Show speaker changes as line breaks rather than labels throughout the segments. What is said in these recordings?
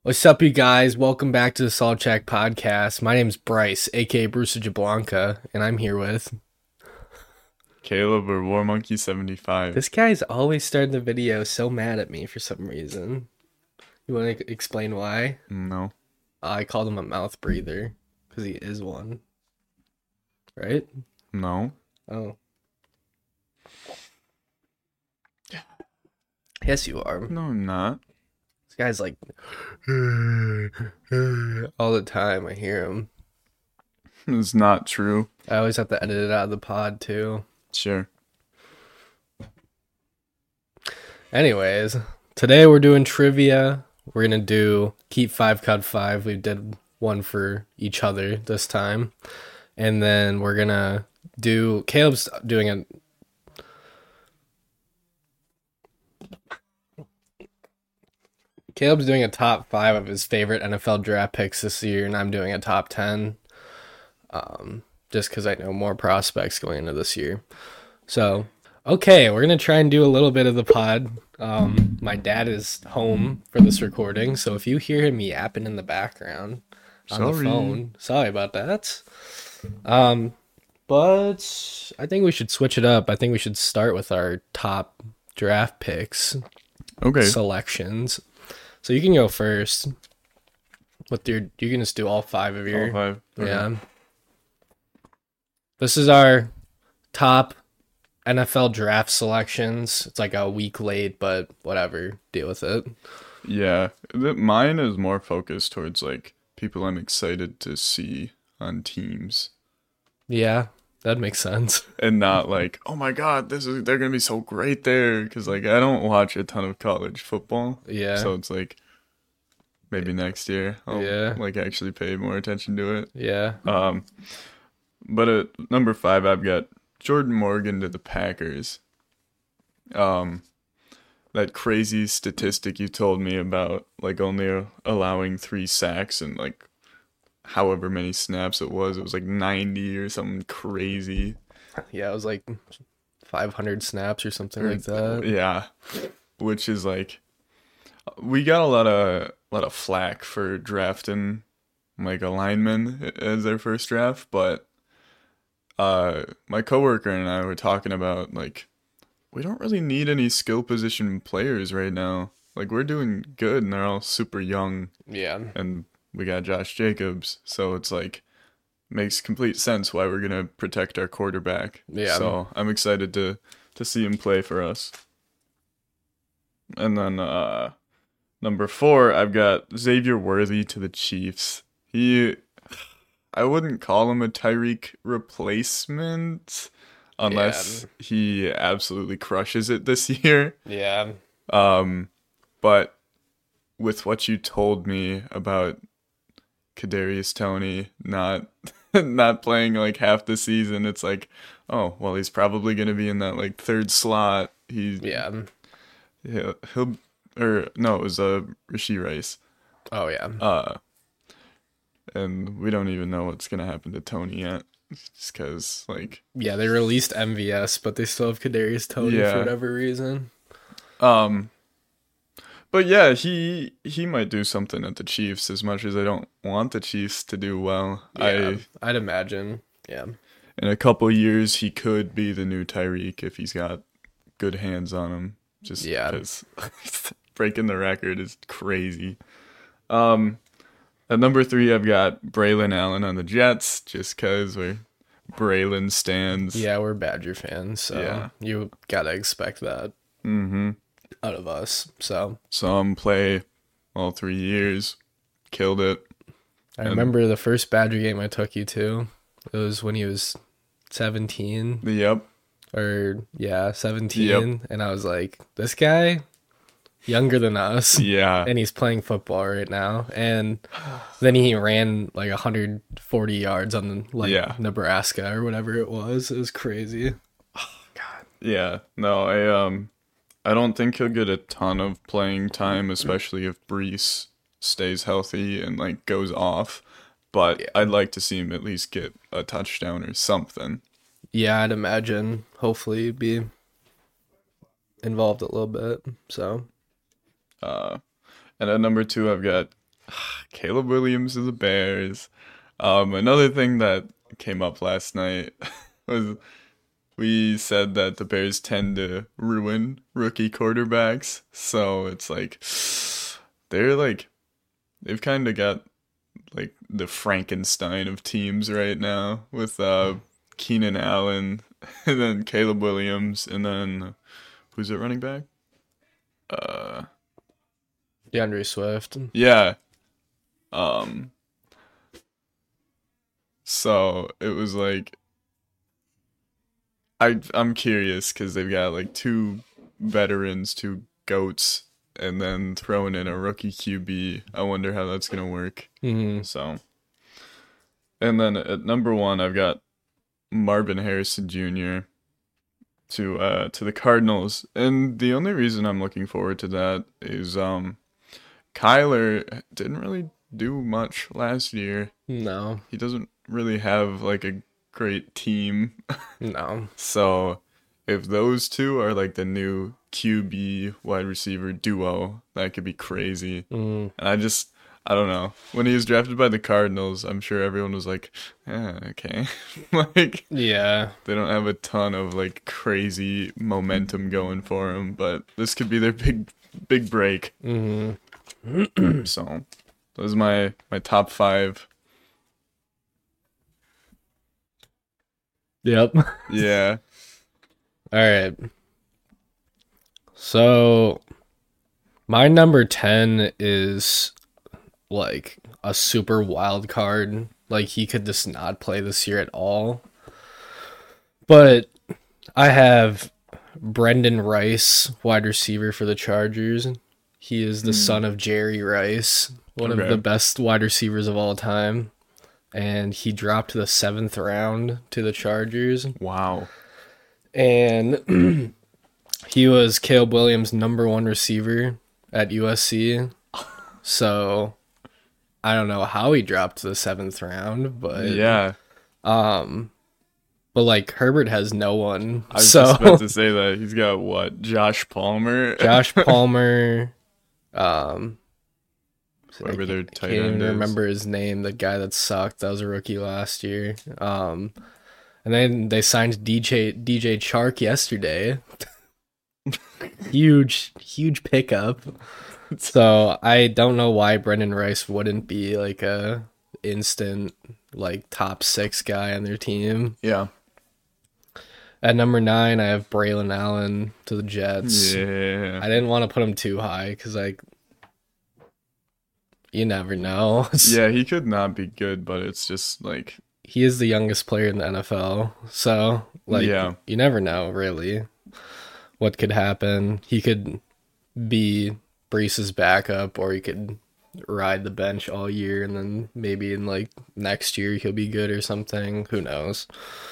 What's up, you guys? Welcome back to the Salt Check Podcast. My name's Bryce, aka Bruce Jablanca, and I'm here with...
Caleb or War Monkey 75.
This guy's always starting the video so mad at me for some reason. You want to explain why?
No.
I called him a mouth breather, because he is one. Right?
No.
Oh. Yes, you are.
No, I'm not.
This guy's like... all the time. I hear him.
It's not true.
I always have to edit it out of the pod, too.
Sure.
Anyways, today we're doing trivia. We're going to do Keep 5, Cut 5. We did one for each other this time. And then we're going to do... Caleb's doing a top 5 of his favorite NFL draft picks this year, and I'm doing a top 10. Just because I know more prospects going into this year. So, okay, we're going to try and do a little bit of the pod. My dad is home for this recording, so if you hear him yapping in the background on the phone, sorry about that. But I think we should switch it up. I think we should start with our top draft picks.
Okay.
Selections. So you can go first. You can just do all 5 of your...
All 5. Okay.
Yeah. This is our top NFL draft selections. It's like a week late, but whatever. Deal with it.
Yeah. Mine is more focused towards like people I'm excited to see on teams.
Yeah, that makes sense.
And not like, oh my god, they're gonna be so great there, because like I don't watch a ton of college football.
Yeah.
So it's like maybe next year I'll like actually pay more attention to it.
Yeah.
But at number 5, I've got Jordan Morgan to the Packers. That crazy statistic you told me about, like only allowing 3 sacks and like however many snaps it was like 90 or something crazy.
Yeah, it was like 500 snaps or something like that.
Yeah, which is like, we got a lot of flack for drafting like a lineman as their first draft, but my coworker and I were talking about like, we don't really need any skill position players right now. Like, we're doing good and they're all super young.
Yeah.
And we got Josh Jacobs, so it's like makes complete sense why we're gonna protect our quarterback.
Yeah.
So I'm excited to see him play for us. And then number 4, I've got Xavier Worthy to the Chiefs. I wouldn't call him a Tyreek replacement unless he absolutely crushes it this year.
Yeah.
But with what you told me about Kadarius Toney not playing like half the season, it's like, oh well, he's probably gonna be in that like 3rd slot. He'll or no, it was Rashee Rice.
Oh yeah.
And we don't even know what's gonna happen to Toney yet, just because like,
yeah, they released MVS, but they still have Kadarius Toney for whatever reason.
But yeah, he might do something at the Chiefs, as much as I don't want the Chiefs to do well.
Yeah, I'd imagine. Yeah.
In a couple years, he could be the new Tyreek if he's got good hands on him. Just because breaking the record is crazy. At number 3, I've got Braylon Allen on the Jets, just because we're Braylon stans.
Yeah, we're Badger fans, so you gotta expect that.
Mm-hmm.
Out of us, so.
Saw him play all 3 years, killed it.
I remember the first Badger game I took you to. It was when he was 17.
Yep.
17.
Yep.
And I was like, this guy, younger than us.
Yeah.
And he's playing football right now. And then he ran like 140 yards on Nebraska or whatever it was. It was crazy. Oh, God.
Yeah. No, I don't think he'll get a ton of playing time, especially if Brees stays healthy and like goes off. But I'd like to see him at least get a touchdown or something.
Yeah, I'd imagine. Hopefully be involved a little bit. So.
And at number 2, I've got Caleb Williams to the Bears. Another thing that came up last night was we said that the Bears tend to ruin rookie quarterbacks. So it's like they're like they've kind of got like the Frankenstein of teams right now with Keenan Allen and then Caleb Williams and then who's it running back?
DeAndre Swift.
Yeah. Um so it was like I'm curious because they've got like two veterans, two goats, and then throwing in a rookie QB. I wonder how that's gonna work.
Mm-hmm.
So, and then at number one, I've got Marvin Harrison Jr. To the Cardinals, and the only reason I'm looking forward to that is Kyler didn't really do much last year.
No,
He doesn't really have like a great team.
no.
So if those two are like the new QB wide receiver duo, that could be crazy.
Mm.
And I don't know. When he was drafted by the Cardinals, I'm sure everyone was like, okay. Like,
Yeah.
they don't have a ton of like crazy momentum going for them, but this could be their big break.
Mm-hmm.
So those are my top five.
Yep.
Yeah.
All right. So my number 10 is like a super wild card. Like he could just not play this year at all. But I have Brendan Rice, wide receiver for the Chargers. He is the son of Jerry Rice, one of
Okay.
the best wide receivers of all time. And he dropped to the 7th round to the Chargers.
Wow.
And he was Caleb Williams' number one receiver at USC. So I don't know how he dropped to the 7th round, but
Yeah.
but like Herbert has no one.
I was
So
just about to say that. He's got what? Josh Palmer?
Josh Palmer,
Whoever their
I
tight
can't even
end is.
remember his name, the guy that sucked. That was a rookie last year. And then they signed DJ Chark yesterday. huge pickup. So I don't know why Brendan Rice wouldn't be like a instant like top 6 guy on their team.
Yeah.
At number 9, I have Braylon Allen to the Jets.
Yeah.
I didn't want to put him too high because like you never know.
Yeah, he could not be good, but it's just like,
He is the youngest player in the NFL, so like
Yeah.
you never know really what could happen. He could be Brees's backup, or he could ride the bench all year, and then maybe in like next year he'll be good or something. Who knows?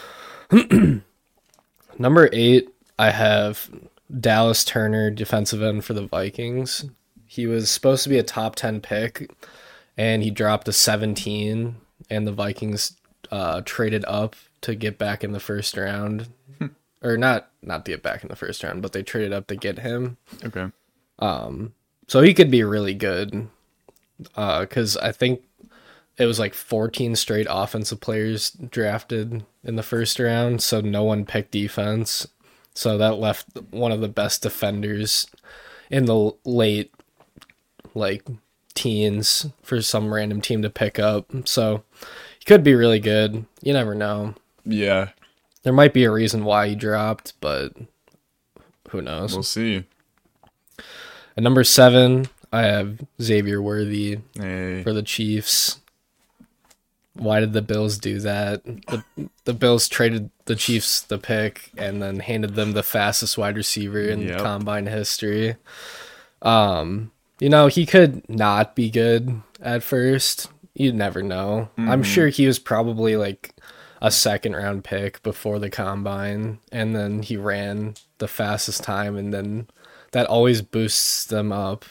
Number 8, I have Dallas Turner, defensive end for the Vikings. He was supposed to be a top 10 pick, and he dropped to 17, and the Vikings traded up to get back in the first round. Or not to get back in the first round, but they traded up to get him.
okay.
So he could be really good. Because I think it was like 14 straight offensive players drafted in the first round, so no one picked defense. So that left one of the best defenders in the late like teens for some random team to pick up. So he could be really good. You never know.
Yeah,
There might be a reason why he dropped, but who knows?
we'll see.
At number 7, I have Xavier Worthy
Hey.
for the Chiefs. Why did the Bills do that? The Bills traded the Chiefs the pick and then handed them the fastest wide receiver in
Yep.
combine history. You know, he could not be good at first. You'd never know. I'm sure he was probably like a 2nd round pick before the combine, and then he ran the fastest time, and then that always boosts them up.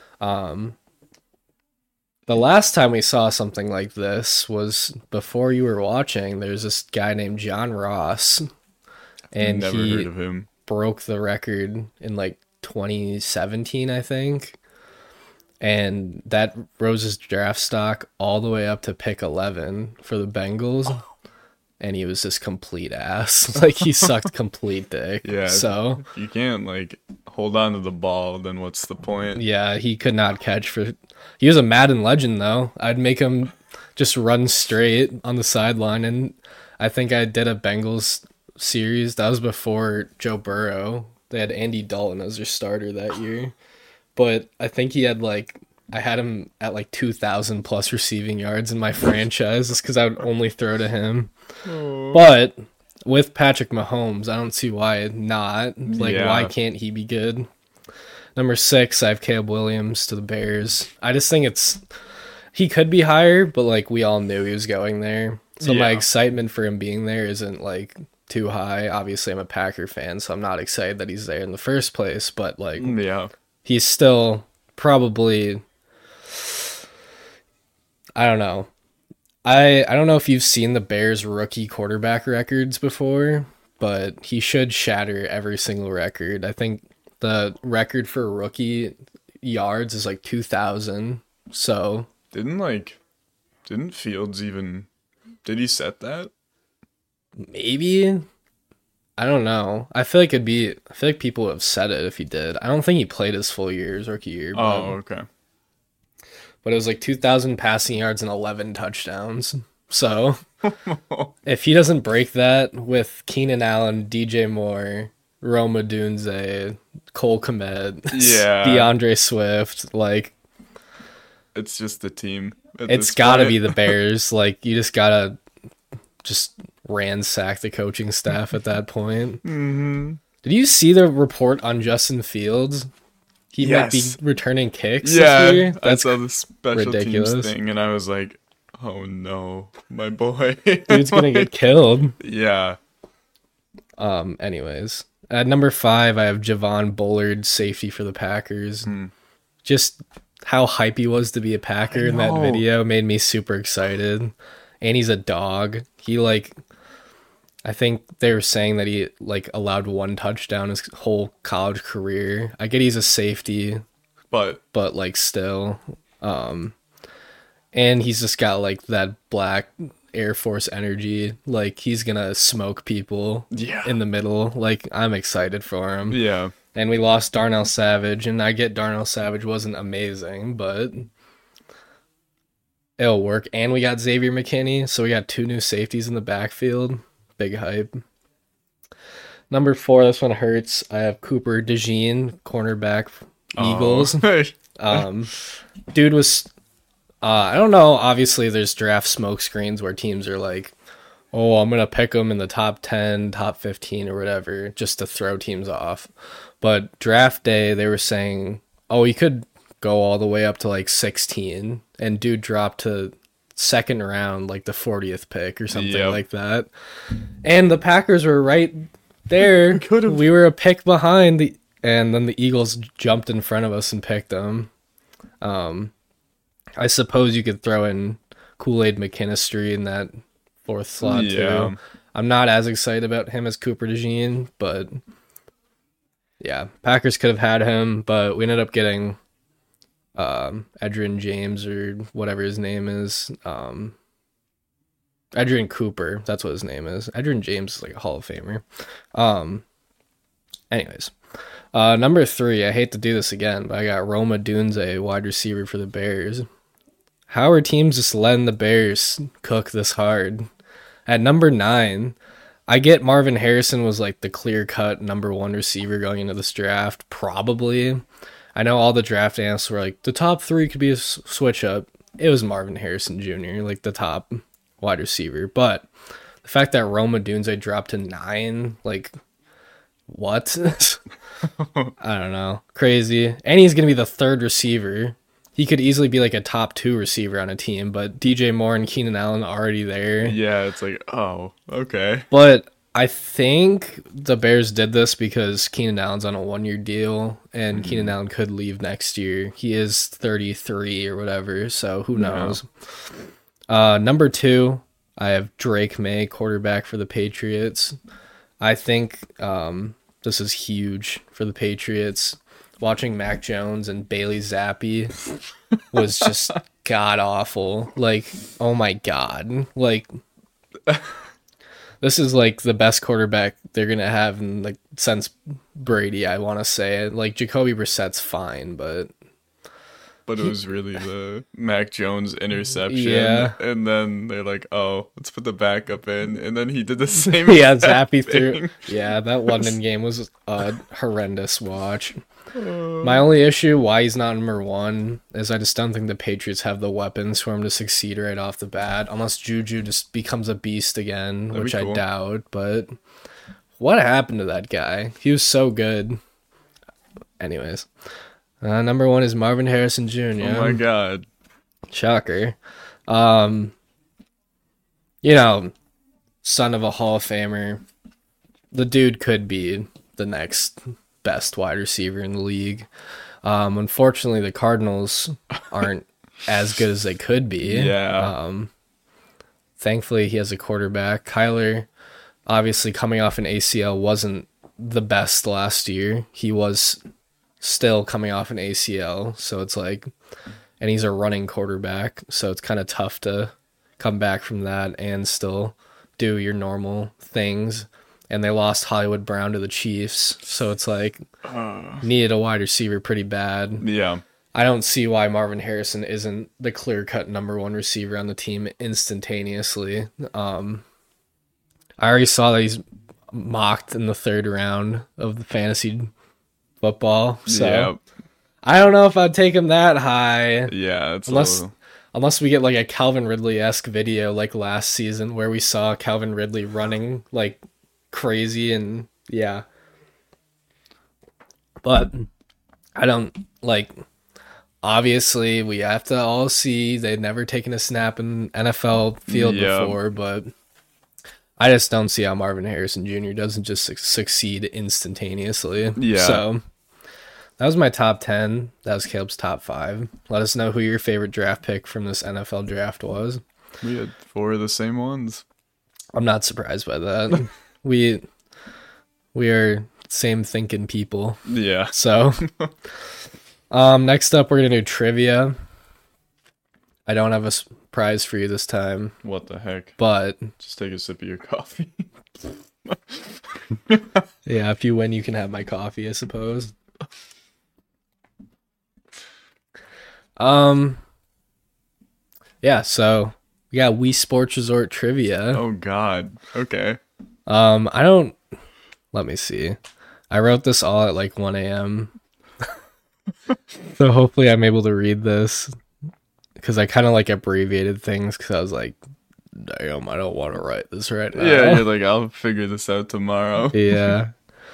The last time we saw something like this was before you were watching. There's this guy named John Ross, and
Never
he
heard of him.
broke the record in like 2017, I think. and that rose his draft stock all the way up to pick 11 for the Bengals. And he was just complete ass. Like, he sucked complete dick.
Yeah.
So
if you can't like hold on to the ball, then what's the point?
yeah, he could not catch for. He was a Madden legend though. I'd make him just run straight on the sideline, and I think I did a Bengals series. That was before Joe Burrow. They had Andy Dalton as their starter that year, but I think he had like. I had him at like 2,000 plus receiving yards in my franchise just because I would only throw to him.
Oh.
But with Patrick Mahomes, I don't see why not. Like, why can't he be good? Number 6, I have Caleb Williams to the Bears. I just think he could be higher, but like we all knew he was going there. So my excitement for him being there isn't like too high. Obviously, I'm a Packer fan, so I'm not excited that he's there in the first place. But like, he's still probably. I don't know. I don't know if you've seen the Bears rookie quarterback records before, but he should shatter every single record. I think the record for rookie yards is like 2,000. So
didn't Fields even did he set that?
Maybe. I don't know. I feel like people have said it if he did. I don't think he played his full year, his rookie year.
Oh, okay.
But it was like 2,000 passing yards and 11 touchdowns. So if he doesn't break that with Keenan Allen, DJ Moore, Rome Odunze, Cole Kmet, DeAndre Swift, like
it's just the team.
It's got to be the Bears. Like, you just got to just ransack the coaching staff at that point.
Mm-hmm.
Did you see the report on Justin Fields? He might be returning kicks this year.
That's I saw the special teams thing, and I was like, oh no, my boy.
Dude's going to get killed.
Yeah.
Anyways, at number 5, I have Javon Bullard, safety for the Packers. Just how hype he was to be a Packer in that video made me super excited. And he's a dog. He I think they were saying that he allowed 1 touchdown his whole college career. I get he's a safety, but still. And he's just got that black Air Force energy. He's gonna smoke people in the middle. I'm excited for him.
Yeah.
And we lost Darnell Savage, and I get Darnell Savage wasn't amazing, but it'll work. And we got Xavier McKinney, so we got 2 new safeties in the backfield. Big hype. Number 4, this one hurts. I have Cooper DeJean, cornerback, Eagles. Dude was, I don't know. Obviously, there's draft smoke screens where teams are like, oh, I'm going to pick them in the top 10, top 15 or whatever, just to throw teams off. But draft day, they were saying, oh, he could go all the way up to 16. And dude dropped to second round, the 40th pick or something like that. And the Packers were right there. We were a pick behind, and then the Eagles jumped in front of us and picked them. I suppose you could throw in Kool-Aid McKinstry in that 4th slot too. I'm not as excited about him as Cooper DeJean, but yeah, Packers could have had him, but we ended up getting Adrian James or whatever his name is. Adrian Cooper, that's what his name is. Adrian James is a Hall of Famer. Anyways, number 3, I hate to do this again, but I got Rome Odunze, wide receiver for the Bears. How are teams just letting the Bears cook this hard? At number 9, I get Marvin Harrison was the clear-cut number 1 receiver going into this draft, probably. I know all the draft analysts were the top 3 could be a switch up. It was Marvin Harrison Jr., the top wide receiver. But the fact that Rome Odunze dropped to 9, what? I don't know. Crazy. And he's going to be the 3rd receiver. He could easily be a top 2 receiver on a team, but DJ Moore and Keenan Allen already there.
Yeah, it's oh, okay.
But I think the Bears did this because Keenan Allen's on a 1-year deal, and Keenan Allen could leave next year. He is 33 or whatever, so who knows? Number 2, I have Drake May, quarterback for the Patriots. I think this is huge for the Patriots. watching Mac Jones and Bailey Zappi was just god awful. Like, oh my god. Like, this is like the best quarterback they're gonna have in like since Brady, I wanna say. Like Jacoby Brissett's fine, but
it was really the Mac Jones interception.
Yeah.
And then they're like, oh, let's put the backup in. And then he did the same
yeah,
exact
Zappi
thing.
threw. Yeah, that London game was a horrendous watch. My only issue why he's not number one is I just don't think the Patriots have the weapons for him to succeed right off the bat, unless Juju just becomes a beast again,
That'd
which
be cool.
I doubt. But what happened to that guy? He was so good. Anyways, number one is Marvin Harrison Jr.
Oh my god.
Shocker. Son of a Hall of Famer. The dude could be the next best wide receiver in the league. Unfortunately, the Cardinals aren't as good as they could be.
Yeah.
Thankfully, he has a quarterback. Kyler, obviously coming off an ACL, wasn't the best last year. He was still coming off an ACL, so it's like, and he's a running quarterback, so it's kind of tough to come back from that and still do your normal things. And they lost Hollywood Brown to the Chiefs, so it's like needed a wide receiver pretty bad.
Yeah.
I don't see why Marvin Harrison isn't the clear-cut number one receiver on the team instantaneously. I already saw that he's mocked in the third round of the fantasy football, so
Yeah.
I don't know if I'd take him that high.
Yeah. It's
Unless we get like a Calvin Ridley-esque video like last season where we saw Calvin Ridley running like crazy and yeah. But I don't like, obviously we have to all see they've never taken a snap in NFL field before, but I just don't see how Marvin Harrison Jr. doesn't just succeed instantaneously.
Yeah.
So that was my top 10. That was Caleb's top 5. Let us know who your favorite draft pick from this NFL draft was.
We had 4 of the same ones.
I'm not surprised by that. we are same thinking people.
Yeah.
So next up we're gonna do trivia. I don't have a prize for you this time,
What the heck?
but
Just take a sip of your coffee.
yeah, if you win you can have my coffee, I suppose. Yeah, so we got Wii Sports Resort trivia.
Oh god. Okay.
Let me see. I wrote this all at like 1 a.m. So hopefully I'm able to read this because I kind of like abbreviated things because I was like, damn, I don't want to write this right now.
Yeah, you're like, I'll figure this out tomorrow.
Yeah.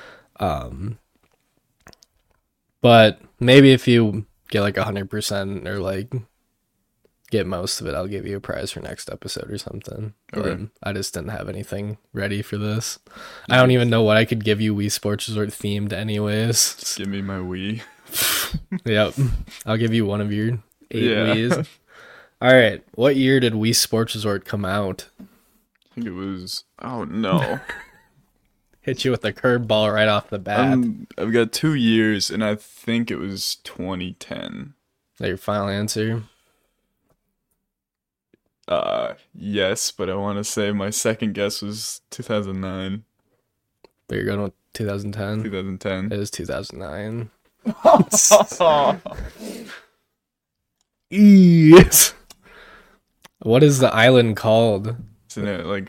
But maybe if you get like 100% or like get most of it, I'll give you a prize for next episode or something.
Okay.
But I just didn't have anything ready for this. I don't even know what I could give you Wii Sports Resort themed anyways.
Just give me my Wii.
Yep. I'll give you one of your 8
Yeah.
Wiis. All right. What year did Wii Sports Resort come out?
I think it was. Oh no.
Hit you with a curveball right off the bat.
I've got 2 years, and I think it was 2010.
Is that your final answer?
Yes, but I want to say my second guess was 2009.
But you're going with 2010?
2010.
It is 2009.
Oh.
Yes. What is the island called?
Isn't it like?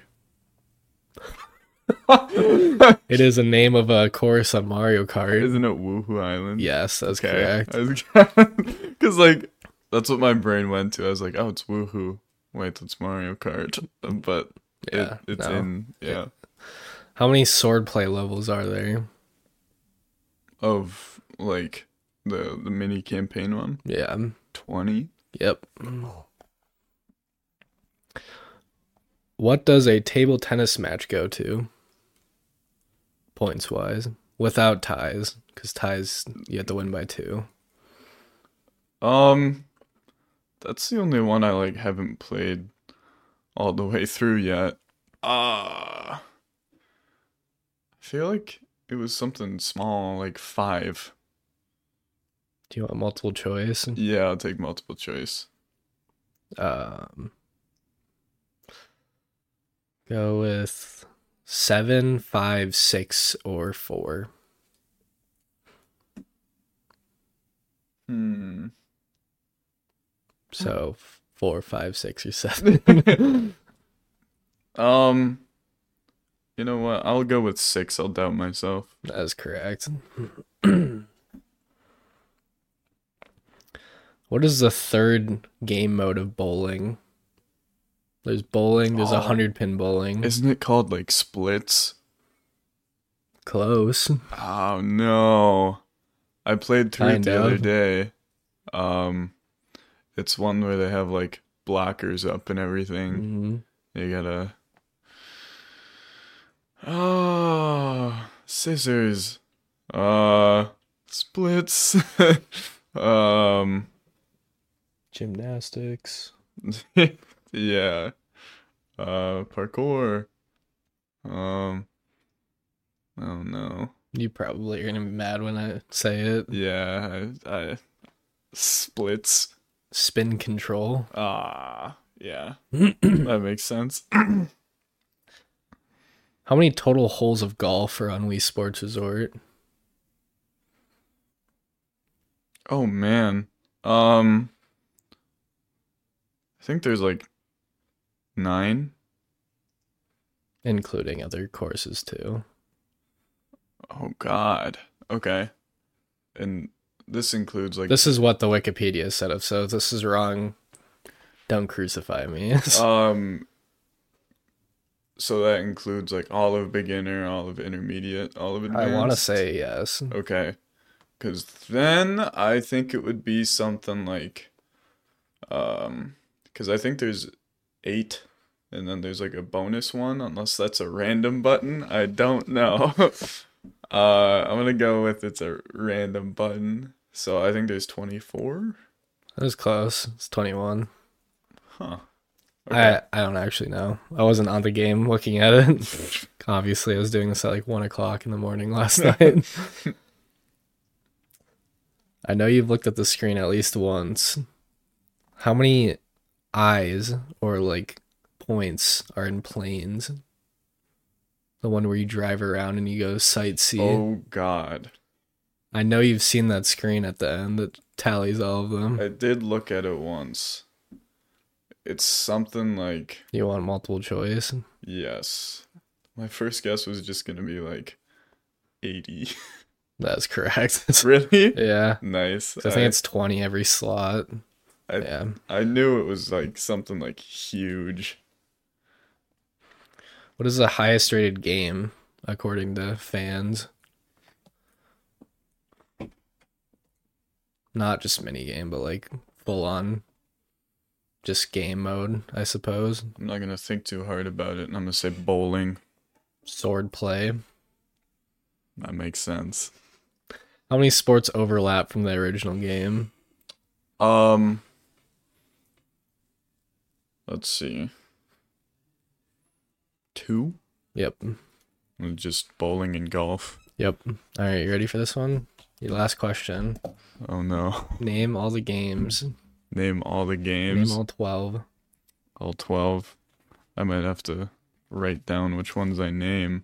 It is a name of a course on Mario Kart.
Isn't it Woohoo Island?
Yes, that's
Okay.
correct.
Because like that's what my brain went to. I was like, oh, it's Woohoo. Wait, it's Mario Kart. But
Yeah,
it's
no.
in
How many swordplay levels are there?
of like the mini campaign one.
Yeah.
20.
Yep. What does a table tennis match go to? Points wise. Without ties. Because ties, you have to win by 2.
That's the only one I like haven't played all the way through yet. I feel like it was something small, like 5.
Do you want multiple choice?
Yeah, I'll take multiple choice.
Um, go with 7, 5, 6, or 4. So 4, 5, 6, or 7.
You know what? I'll go with 6. I'll doubt myself.
That is correct. What is the third game mode of bowling? There's bowling, there's 100-pin bowling.
Isn't it called like splits?
Close.
Oh no. I played through it the other day. It's one where they have like blockers up and everything. You gotta scissors. Splits.
Gymnastics.
Yeah. Parkour. Oh no.
You probably are gonna be mad when I say it.
Yeah, I splits.
Spin control.
Yeah. That makes sense.
How many total holes of golf are on Wii Sports Resort?
Oh man. I think there's like 9.
Including other courses too.
Oh god. Okay. And this includes like
This is what the Wikipedia said of, so if this is wrong, don't crucify me.
So that includes like all of beginner, all of intermediate, all of advanced.
I want to say yes.
Okay. Cuz then I think it would be something like cuz I think there's 8 and then there's like a bonus one unless that's a random button. I don't know. I'm going to go with it's a random button. So I think there's 24.
That was close. It's 21.
Huh. Okay.
I don't actually know. I wasn't on the game looking at it. Obviously, I was doing this at like 1 o'clock in the morning last night. I know you've looked at the screen at least once. How many eyes or like points are in planes? The one where you drive around and you go sightsee.
Oh god.
I know you've seen that screen at the end that tallies all of them.
I did look at it once. It's something like...
You want multiple choice?
Yes. My first guess was just going to be like 80.
That's correct.
Really?
Yeah.
Nice.
I think it's 20 every slot. Yeah.
I knew it was like something like huge.
What is the highest rated game according to fans? Not just mini game, but like full on just game mode, I suppose.
I'm not going to think too hard about it, and I'm going to say bowling.
Sword play.
That makes sense.
How many sports overlap from the original game?
Let's see. 2?
Yep.
Just bowling and golf.
Yep. All right, you ready for this one? Your last question.
Oh no.
Name all the games.
Name all the games.
Name all 12.
All 12. I might have to write down which ones I name.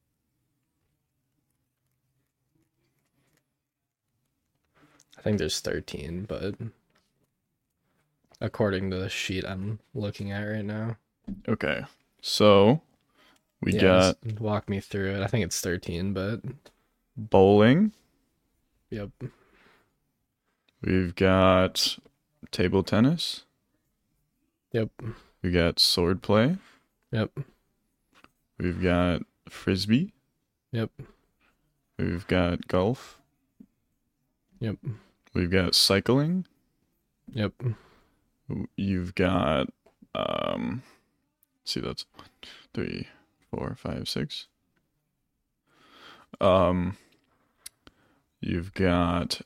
I think there's 13, but according to the sheet I'm looking at right now.
Okay. So we got
just walk me through it. I think it's 13, but
bowling.
Yep.
We've got table tennis.
Yep.
We got sword play.
Yep.
We've got frisbee.
Yep.
We've got golf.
Yep.
We've got cycling.
Yep.
You've got see, that's 1, 3, 4, 5, 6. You've got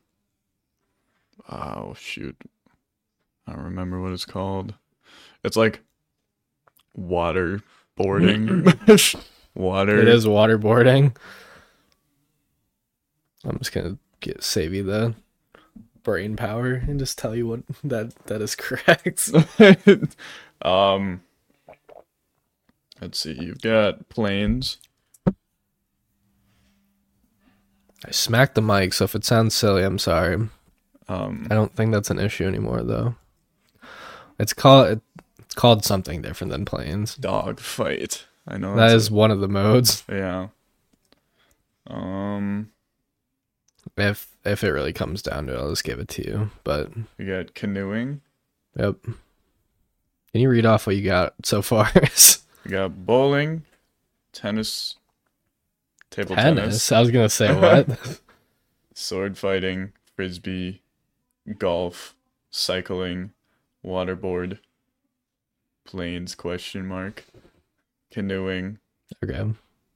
oh shoot. I don't remember what it's called. It's like water boarding. Water.
It is waterboarding. I'm just gonna save you the brain power and just tell you what that is correct.
um, let's see. You've got planes.
I smacked the mic, so if it sounds silly, I'm sorry. I don't think that's an issue anymore, though. It's called something different than planes.
Dog fight. I know
That is one of the modes.
Yeah.
If it really comes down to it, I'll just give it to you. But
you got canoeing.
Yep. Can you read off what you got so far?
You got bowling, tennis, table tennis.
I was gonna say what?
Sword fighting, frisbee, golf, cycling, waterboard, planes ? Canoeing.
Okay.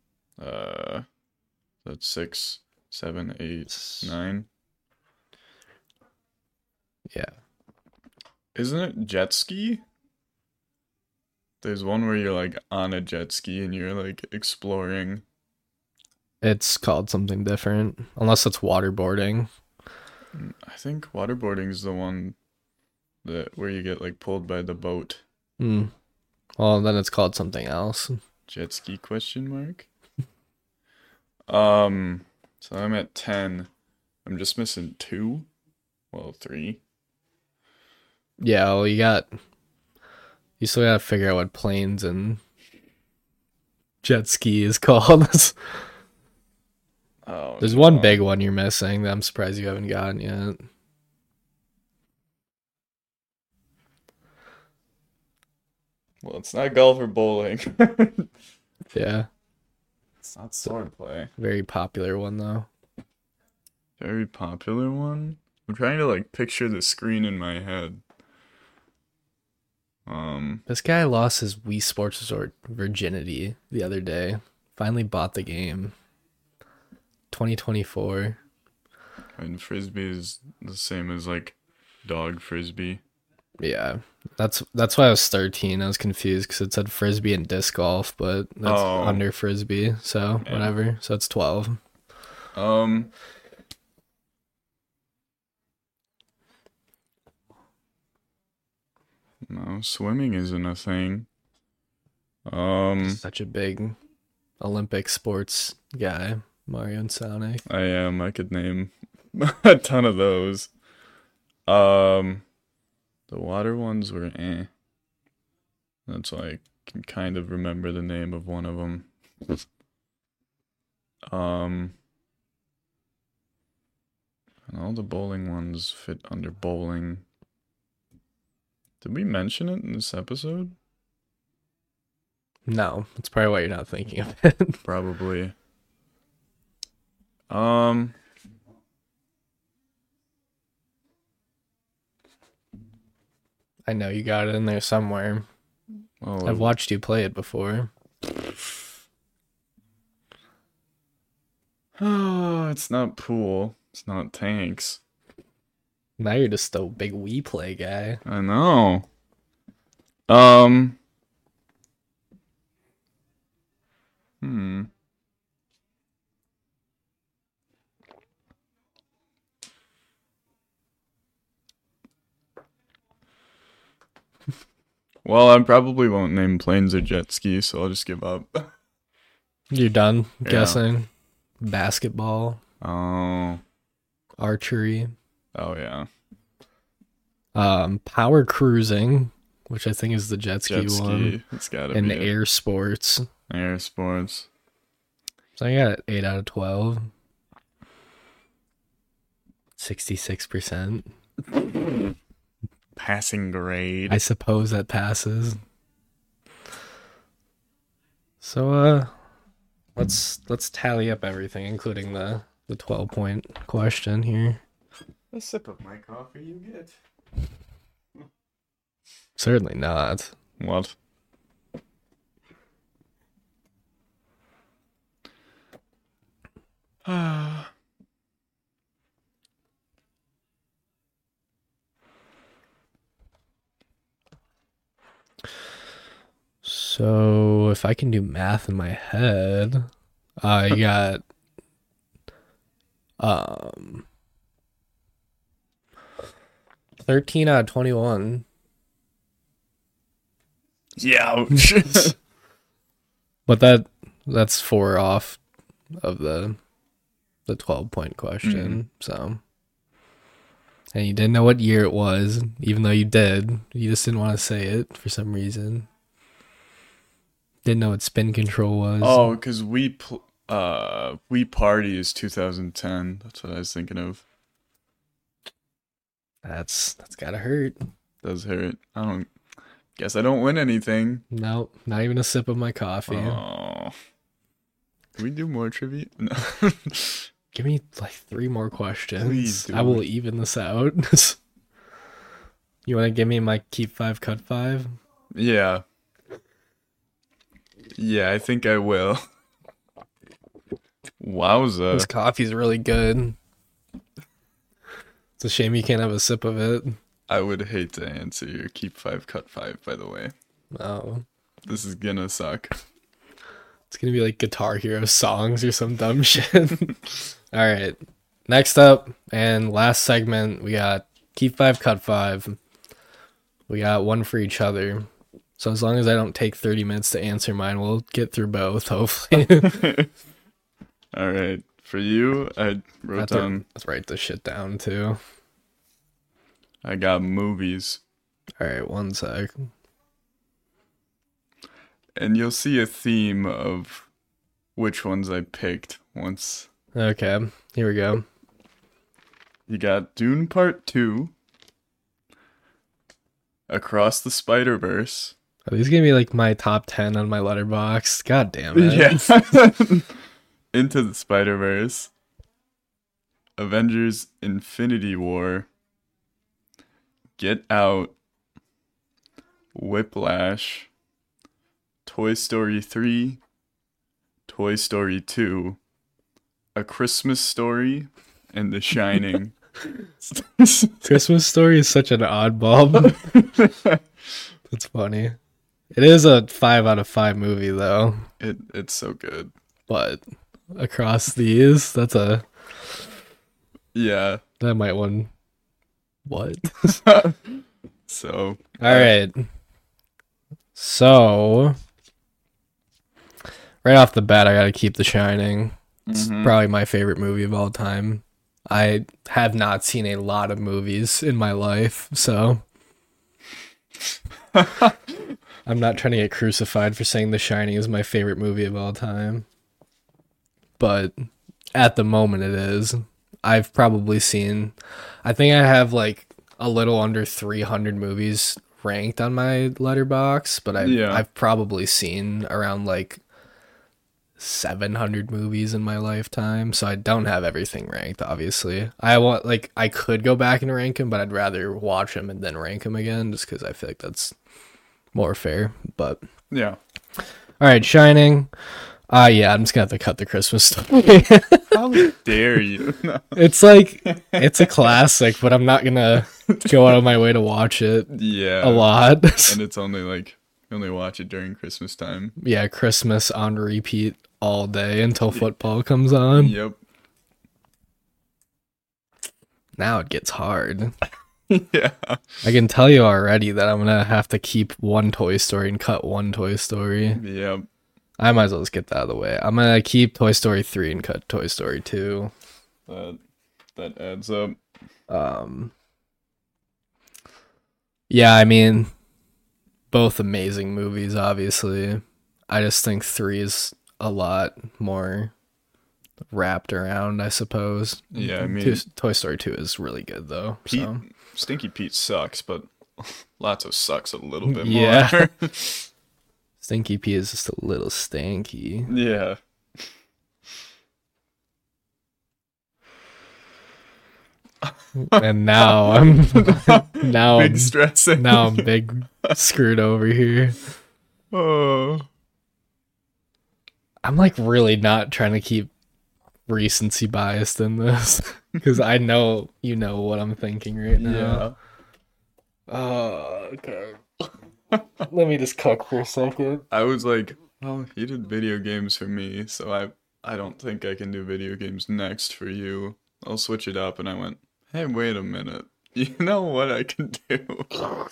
That's 6, 7, 8, 9.
Yeah.
Isn't it jet ski? There's one where you're like on a jet ski and you're like exploring.
It's called something different, unless it's waterboarding.
I think waterboarding is the one where you get like pulled by the boat.
Well, then it's called something else.
Jet ski ? So I'm at 10. I'm just missing 2. Well, 3.
Yeah, well, you still gotta figure out what planes and jet ski is called.
Oh,
There's one big one you're missing that I'm surprised you haven't gotten yet.
Well, it's not golf or bowling.
Yeah.
It's not swordplay.
Very popular one, though.
Very popular one? I'm trying to like picture the screen in my head.
This guy lost his Wii Sports Resort virginity the other day. Finally bought the game. 2024.
And frisbee is the same as like dog frisbee.
Yeah, that's why I was 13. I was confused because it said frisbee and disc golf, but that's under frisbee, so yeah. Whatever. So it's 12.
No, swimming isn't a thing.
Such a big Olympic sports guy, Mario and Sonic.
I am. I could name a ton of those. The water ones were That's why I can kind of remember the name of one of them. And all the bowling ones fit under bowling. Did we mention it in this episode?
No, that's probably why you're not thinking of it.
Probably.
I know you got it in there somewhere. Oh, I've watched you play it before.
Oh, it's not pool. It's not tanks.
Now you're just a big Wii Play guy.
I know. Well, I probably won't name planes or jet skis, so I'll just give up.
You're done guessing? Basketball.
Oh.
Archery.
Oh, yeah.
Power cruising, which I think is the jet ski one.
It's gotta
and
be.
And air sports.
Air sports.
So I got 8 out of 12. 66%.
Passing grade.
I suppose that passes. So let's tally up everything, including the 12-point question here.
A sip of my coffee you get.
Certainly not.
What?
So if I can do math in my head, I got 13 out of 21.
Yeah.
But that's 4 off of the 12-point question. So, and you didn't know what year it was, even though you did. You just didn't want to say it for some reason. Didn't know what Spin Control was.
Oh, because We Party is 2010. That's what I was thinking of.
That's gotta hurt.
Does hurt. Guess I don't win anything.
No, not even a sip of my coffee.
Oh. Can we do more trivia? No.
Give me like 3 more questions.
Please do.
I will even this out. You want to give me my keep 5, cut 5?
Yeah. Yeah, I think I will. Wowza.
This coffee's really good. It's a shame you can't have a sip of it.
I would hate to answer your keep 5, cut 5, by the way.
Oh.
This is gonna suck.
It's gonna be like Guitar Hero songs or some dumb shit. All right. Next up and last segment, we got keep 5, cut 5. We got one for each other. So as long as I don't take 30 minutes to answer mine, we'll get through both, hopefully.
All right. For you, I wrote down.
Let's write this shit down too.
I got movies.
All right, one sec.
And you'll see a theme of which ones I picked once.
Okay, here we go.
You got Dune Part 2, Across the Spider-Verse.
Are these gonna be like my top 10 on my letterbox? God damn it.
Yeah. Into the Spider-Verse, Avengers Infinity War, Get Out, Whiplash, Toy Story 3, Toy Story 2, A Christmas Story, and The Shining.
Christmas Story is such an oddball. That's funny. It is a 5 out of 5 movie though.
It's so good.
But across these, that's a...
Yeah.
That might win. What?
So.
Alright. So... Right off the bat, I gotta keep The Shining. It's probably my favorite movie of all time. I have not seen a lot of movies in my life, so... I'm not trying to get crucified for saying The Shining is my favorite movie of all time. But at the moment it is. I've probably seen... I think I have like a little under 300 movies ranked on my letterbox, but I've probably seen around like 700 movies in my lifetime, so I don't have everything ranked, obviously. I could go back and rank them, but I'd rather watch them and then rank them again, just because I feel like that's more fair. But
yeah.
All right, Shining. Yeah, I'm just gonna have to cut The Christmas Story.
How dare you? No.
It's a classic, but I'm not gonna go out of my way to watch it.
Yeah,
a lot.
And it's only like you only watch it during Christmas time.
Yeah, Christmas on repeat all day until football comes on.
Yep.
Now it gets hard.
Yeah.
I can tell you already that I'm gonna have to keep one Toy Story and cut one Toy Story.
Yep.
I might as well just get that out of the way. I'm gonna keep Toy Story 3 and cut Toy Story 2.
That adds up.
Yeah, I mean, both amazing movies, obviously. I just think 3 is a lot more wrapped around, I suppose.
Yeah, I mean...
Toy Story 2 is really good, though.
Stinky Pete sucks, but Lotso sucks a little bit more.
Yeah. Stinky Pete is just a little stanky.
Yeah.
And now I'm
big stressing.
Now I'm big screwed over here.
Oh.
I'm like really not trying to keep recency biased in this because I know you know what I'm thinking right now.
Yeah.
Oh, okay. Let me just cook for a second.
I was like, well, you did video games for me, so I don't think I can do video games next for you. I'll switch it up. And I went, hey, wait a minute. You know what I can do?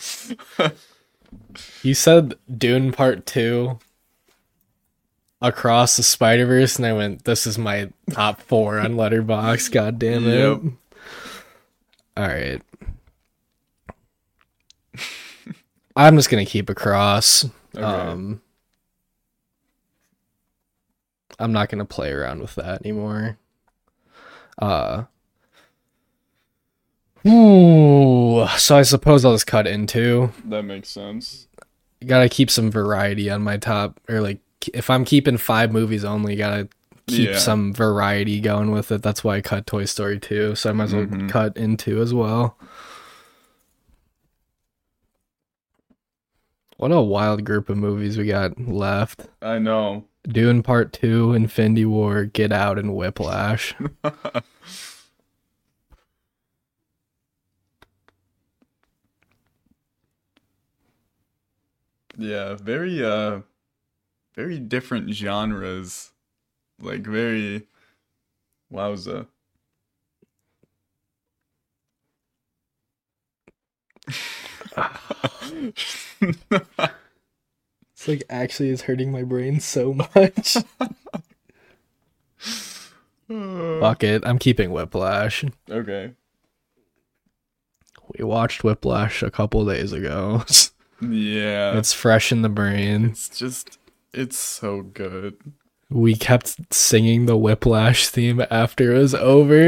You said Dune Part 2 Across the Spider-Verse, and I went, this is my top 4 on Letterboxd. God damn it.
Yep.
All right. I'm just going to keep Across.
Okay.
I'm not going to play around with that anymore. So I suppose I'll just cut into.
That makes sense.
Gotta keep some variety on my top, or like if I'm keeping 5 movies only, gotta keep some variety going with it. That's why I cut Toy Story 2, so I might as well cut into as well. What a wild group of movies we got left.
I know.
Dune Part 2, Infinity War, Get Out, and Whiplash.
Yeah, very different genres. Like very wowza.
It's like actually is hurting my brain so much. Fuck it, I'm keeping Whiplash.
Okay.
We watched Whiplash a couple days ago.
Yeah.
It's fresh in the brain.
It's so good.
We kept singing the Whiplash theme after it was over.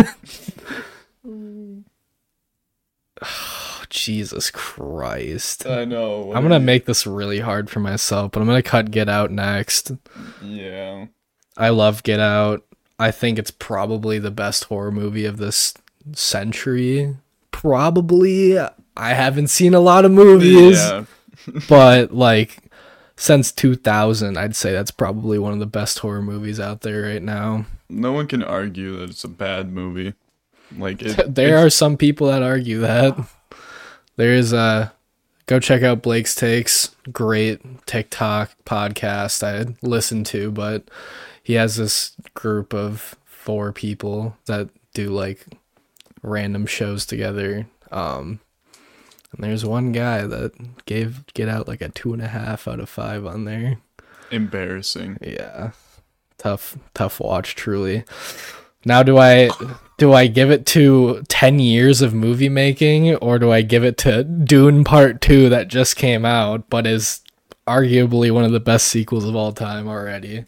Oh, Jesus Christ.
I know.
I'm gonna make this really hard for myself, but I'm gonna cut Get Out next.
Yeah.
I love Get Out. I think it's probably the best horror movie of this century. Probably. I haven't seen a lot of movies.
Yeah.
But like since 2000, I'd say that's probably one of the best horror movies out there right now.
No one can argue that it's a bad movie. Like
there are some people that argue that. There's go check out Blake's Takes, great TikTok podcast I listen to, but he has this group of 4 people that do like random shows together. And there's one guy that gave Get Out like a 2.5 out of 5 on there.
Embarrassing.
Yeah. Tough watch, truly. Now do I give it to 10 years of movie making, or do I give it to Dune Part 2 that just came out but is arguably one of the best sequels of all time already?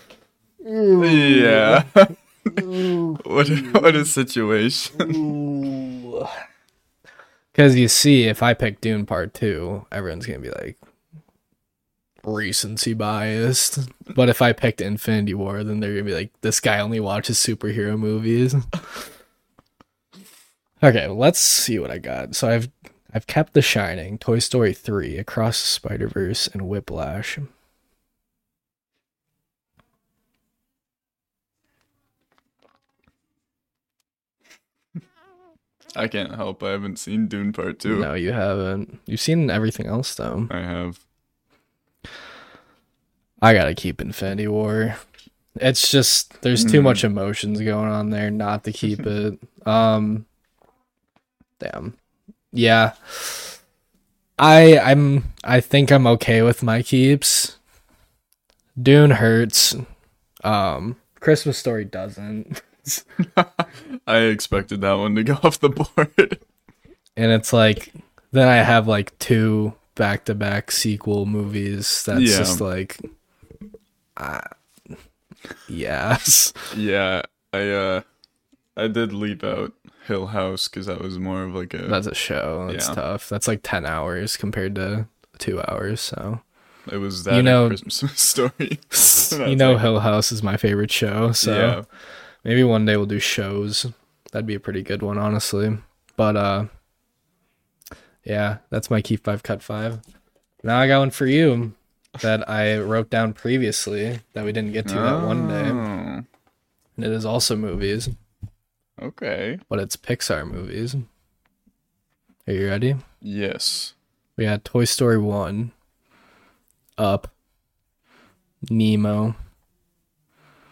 Yeah. What a situation.
Because you see, if I pick Dune Part 2, everyone's going to be like, recency biased. But if I picked Infinity War, then they're going to be like, this guy only watches superhero movies. Okay, let's see what I got. So I've kept The Shining, Toy Story 3, Across the Spider-Verse, and Whiplash.
I can't help. I haven't seen Dune Part 2.
No, you haven't. You've seen everything else, though.
I have.
I gotta keep Infinity War. It's just, there's too much emotions going on there not to keep it. Damn. Yeah. I think I'm okay with my keeps. Dune hurts. Christmas Story doesn't.
I expected that one to go off the board.
And it's like, then I have like 2 back-to-back sequel movies that's just like, yes.
Yeah, I did leave out Hill House because that was more of like
That's a show. That's tough. That's like 10 hours compared to 2 hours, so.
It was that, you know, Christmas Story.
You know, Hill House is my favorite show, so maybe one day we'll do shows. That'd be a pretty good one, honestly. But yeah, that's my Keep 5 Cut 5. Now I got one for you that I wrote down previously that we didn't get to that one day. And it is also movies.
Okay.
But it's Pixar movies. Are you ready?
Yes.
We got Toy Story 1, Up, Nemo,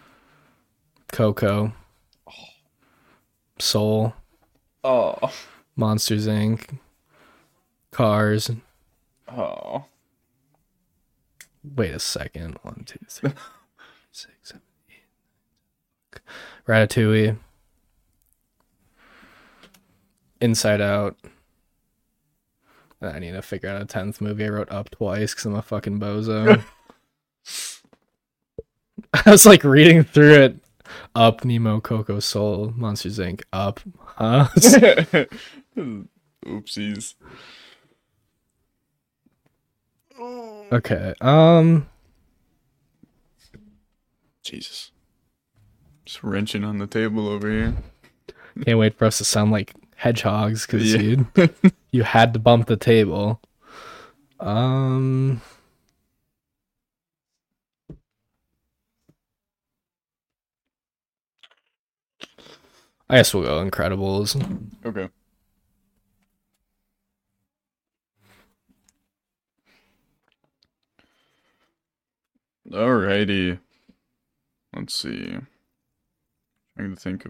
Coco, Soul, Monsters Inc., Cars.
Oh.
Wait a second. 1, 2, 3, 6, 7, 8. Ratatouille. Inside Out. I need to figure out a 10th movie. I wrote Up twice because I'm a fucking bozo. I was like reading through it. Up, Nemo, Coco, Soul, Monsters Inc. Up. Huh?
Oopsies.
Okay.
Jesus. Just wrenching on the table over here.
Can't wait for us to sound like hedgehogs because
Yeah.
you had to bump the table. I guess we'll go Incredibles.
Okay. Alrighty. Let's see. Trying to think of.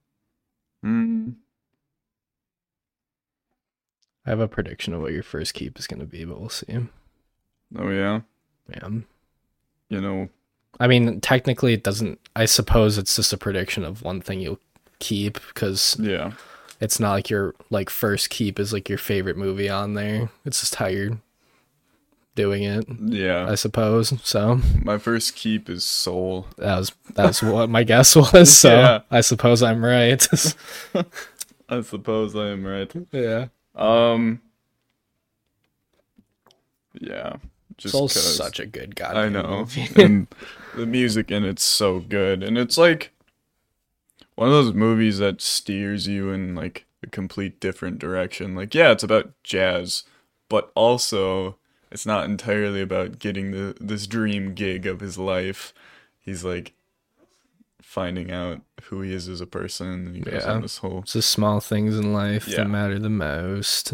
I have a prediction of what your first keep is going to be, but we'll see.
Oh yeah.
Yeah.
You know.
I mean, technically, it doesn't. I suppose it's just a prediction of one thing you'll keep because
Yeah.
it's not like your like first keep is like your favorite movie on there. It's just how you're doing it,
Yeah.
I suppose. So
My first keep is Soul.
that's what my guess was. So
Yeah.
I suppose I'm right.
I suppose I am right.
Yeah.
Yeah. Just
Soul's
'cause
such a good
I
goddamn
know.
movie.
And the music in it's so good. And it's like one of those movies that steers you in like a complete different direction. Like, yeah, it's about jazz, but also it's not entirely about getting this dream gig of his life. He's like finding out who he is as a person, and he goes
Yeah.
on this whole
It's the small things in life
Yeah.
that matter the most.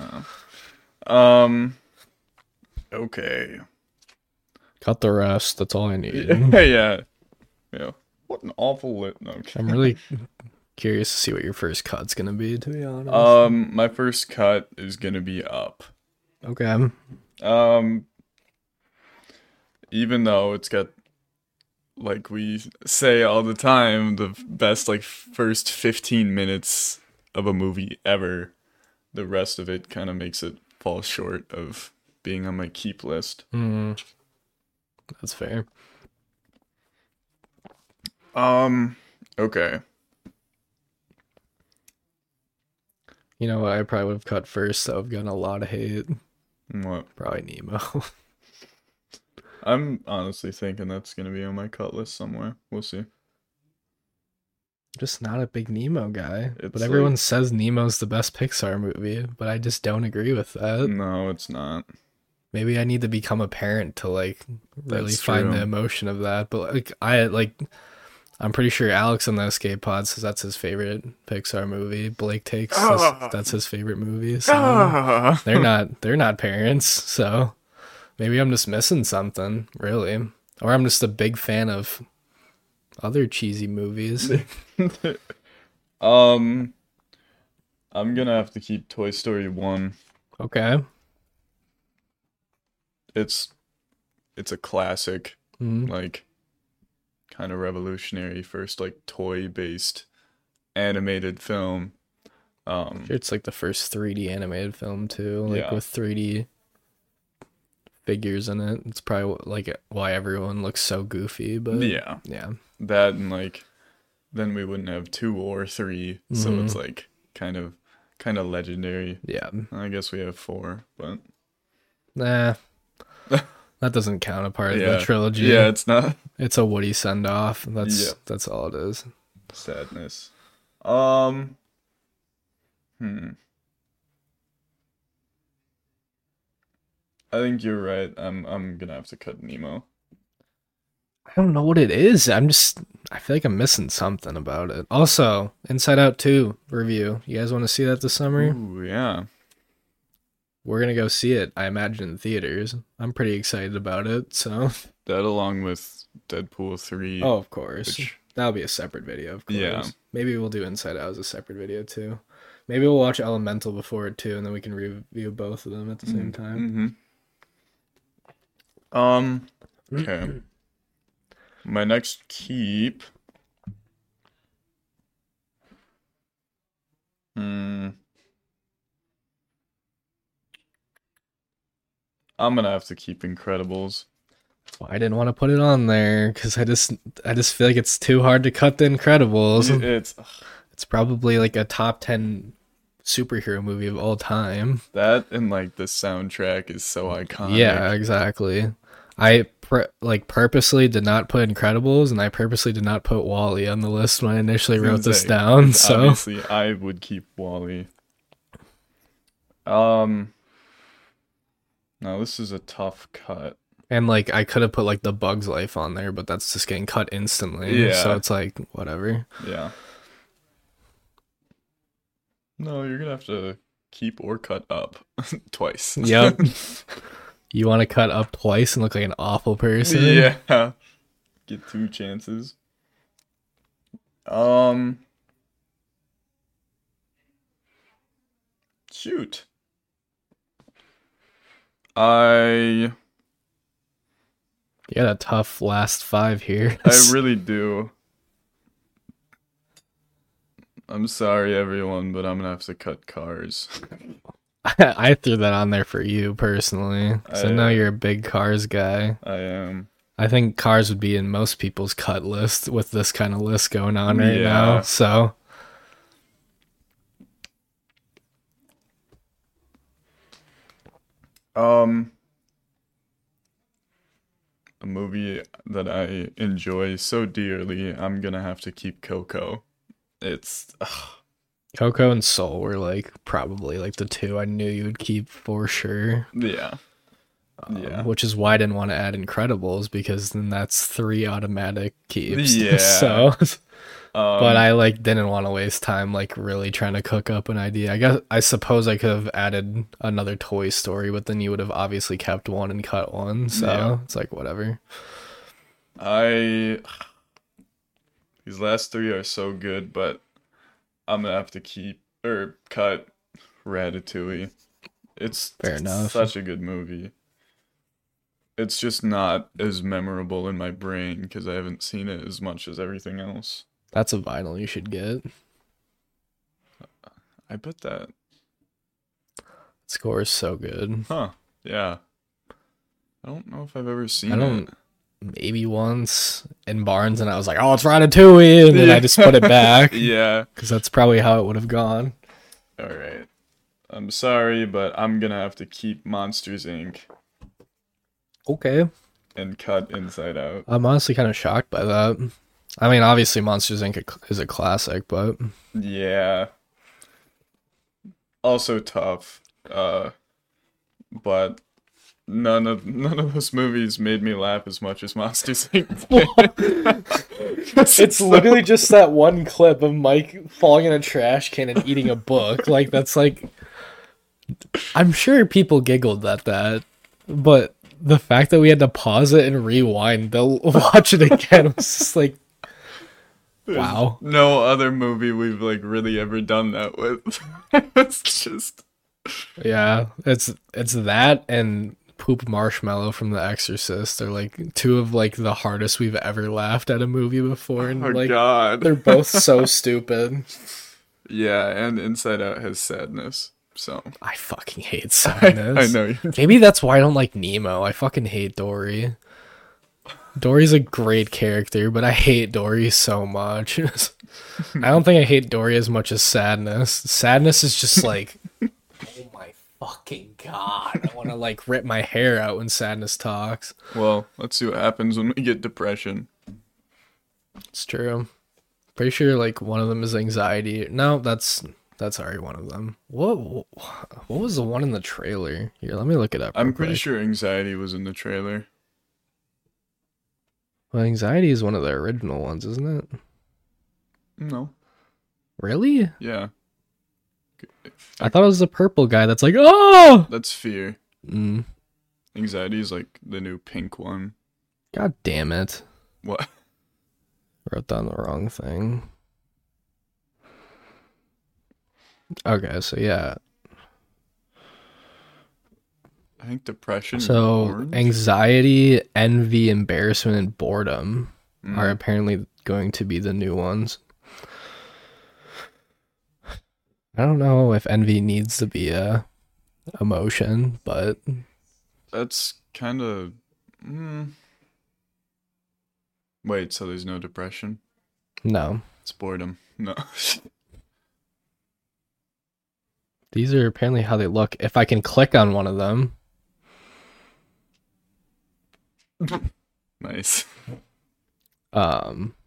Okay.
Cut the rest. That's all I need.
Yeah. Yeah. What an awful lit. No, okay.
I'm really curious to see what your first cut's gonna be, to be honest.
My first cut is gonna be Up.
Okay.
Even though it's got, like we say all the time, the best like first 15 minutes of a movie ever, the rest of it kind of makes it fall short of being on my keep list.
That's fair.
Okay.
You know what? I probably would have cut first, though. I've gotten a lot of hate.
What?
Probably Nemo.
I'm honestly thinking that's gonna be on my cut list somewhere. We'll see.
Just not a big Nemo guy.
It's
But everyone
like-
says Nemo's the best Pixar movie, but I just don't agree with that.
No, it's not.
Maybe I need to become a parent to like really
That's
find
true.
the emotion of that. But I'm pretty sure Alex on the Escape Pod says that's his favorite Pixar movie. Blake takes that's his favorite movie. So they're not parents, so maybe I'm just missing something, really. Or I'm just a big fan of other cheesy movies.
I'm gonna have to keep Toy Story 1.
Okay.
It's a classic,
Mhm.
like kind of revolutionary first like toy-based animated film.
It's like the first 3D animated film too, like
Yeah.
with 3D figures in it. It's probably like why everyone looks so goofy, but
Yeah,
yeah.
that and like then we wouldn't have 2 or 3, so it's like kind of legendary.
Yeah.
I guess we have 4, but
Nah. That doesn't count a part of
yeah,
the trilogy.
yeah, it's not
It's a Woody send off.
Yeah.
That's all it is.
sadness. I think you're right. I'm gonna have to cut Nemo.
I don't know what it is. I feel like I'm missing something about it. Also, Inside Out 2 review. You guys want to see that this summer?
Ooh, yeah.
We're going to go see it, I imagine, in theaters. I'm pretty excited about it, so.
That along with Deadpool 3.
Oh, of course.
Which-
That'll be a separate video, of course.
Yeah.
Maybe we'll do Inside Out as a separate video, too. Maybe we'll watch Elemental before it too, and then we can review both of them at the same time.
Okay. My next keep. I'm gonna have to keep Incredibles.
Well, I didn't want to put it on there because I just feel like it's too hard to cut The Incredibles. It's probably like a top 10 superhero movie of all time.
That and like the soundtrack is so iconic.
Yeah, exactly. I purposely did not put Incredibles, and I purposely did not put Wall-E on the list when I initially wrote this down. So
obviously, I would keep Wall-E. No, this is a tough cut.
And like I could have put like The Bug's Life on there, but that's just getting cut instantly.
Yeah.
So it's like whatever.
Yeah. No, you're gonna have to keep or cut up twice.
Yep. You want to cut up twice and look like an awful person?
Yeah. Get 2 chances. Shoot.
You had a tough last 5 here.
I really do. I'm sorry, everyone, but I'm gonna have to cut Cars.
I threw that on there for you personally. So now you're a big Cars guy.
I am.
I think Cars would be in most people's cut list with this kind of list going on right now. So
a movie that I enjoy so dearly, I'm gonna have to keep Coco. It's
Coco and Soul were like probably like the 2 I knew you would keep for sure.
Yeah.
Which is why I didn't want to add Incredibles, because then that's 3 automatic keeps.
Yeah.
So but I like didn't want to waste time like really trying to cook up an idea. I suppose I could have added another Toy Story, but then you would have obviously kept one and cut one. So it's like whatever.
These last 3 are so good, but I'm gonna have to keep or cut Ratatouille. It's
Fair enough.
Such a good movie. It's just not as memorable in my brain because I haven't seen it as much as everything else.
That's a vinyl you should get.
I bet that.
Score is so good.
Huh. Yeah. I don't know if I've ever seen it.
Maybe once in Barnes, and I was like, oh, it's Ratatouille, and then I just put it back.
Yeah.
Because that's probably how it would have gone.
All right. I'm sorry, but I'm going to have to keep Monsters, Inc.
Okay.
And cut Inside Out.
I'm honestly kind of shocked by that. I mean, obviously Monsters, Inc. is a classic, but...
Yeah. Also tough. But... None of those movies made me laugh as much as Monsters Inc.
It's literally just that one clip of Mike falling in a trash can and eating a book. Like, that's like... I'm sure people giggled at that, but the fact that we had to pause it and rewind, they'll watch it again, was just like... Wow.
No other movie we've like really ever done that with. It's just...
Yeah, it's that and Poop Marshmallow from The Exorcist. They're like 2 of like the hardest we've ever laughed at a movie before, and like
God.
They're both so stupid.
Yeah, and Inside Out has sadness. So
I fucking hate sadness.
I know.
Maybe that's why I don't like Nemo. I fucking hate Dory. Dory's a great character, but I hate Dory so much. I don't think I hate Dory as much as Sadness. Sadness is just like, oh my fucking god, I want to like rip my hair out when Sadness talks.
Well, let's see what happens when we get depression.
It's true. Pretty sure like one of them is anxiety. No, that's already one of them. What was the one in the trailer? Here, let me look it up.
I'm pretty sure anxiety was in the trailer.
Well, anxiety is one of the original ones, isn't it?
No.
Really?
Yeah.
I thought it was the purple guy that's like, oh!
That's Fear. Anxiety is like the new pink one.
God damn it.
What?
Wrote down the wrong thing. Okay, so yeah.
I think depression.
So
Orange.
anxiety, envy, embarrassment, and boredom are
Mm,
apparently going to be the new ones. I don't know if envy needs to be a emotion, but
that's kind of. Mm, wait, so there's no depression?
no.
It's boredom. No.
These are apparently how they look. If I can click on one of them,
Nice.
um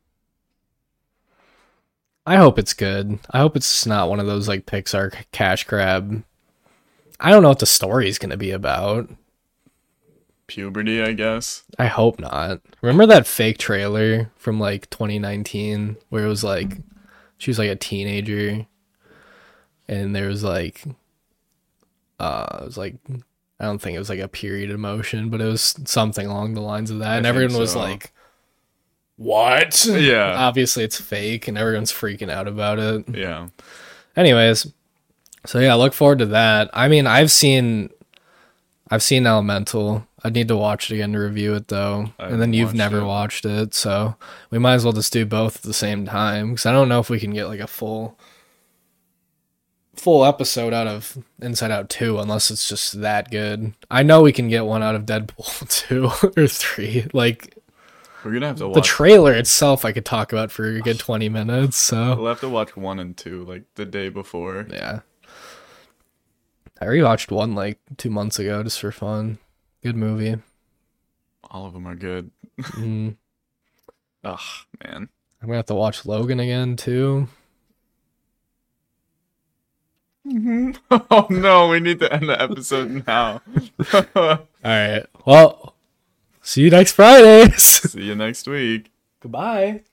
I hope it's good. I hope it's not one of those like Pixar cash grab. I don't know what the story is going to be about.
Puberty, I guess.
I hope not. Remember that fake trailer from like 2019 where it was like she was like a teenager and there was like it was like I don't think it was like a period emotion, but it was something along the lines of that. And
think
everyone was
so.
like, "What?"
Yeah.
Obviously it's fake and everyone's freaking out about it.
Yeah.
Anyways, so yeah, look forward to that. I mean, I've seen Elemental. I'd need to watch it again to review it though.
I
And then
haven't
you've
watched
never
it.
watched it, so we might as well just do both at the same time cuz I don't know if we can get like a full episode out of Inside Out 2 unless it's just that good. I know we can get one out of Deadpool 2 or 3. Like
We're gonna have to
the
watch.
trailer itself I could talk about for a good 20 minutes, so
We'll have to watch 1 and 2 like the day before.
yeah. I rewatched one like 2 months ago just for fun. Good movie.
All of them are good.
Mm.
Ugh, man.
I'm gonna have to watch Logan again too.
Oh no, we need to end the episode now.
All right. Well, see you next Friday.
See you next week.
Goodbye.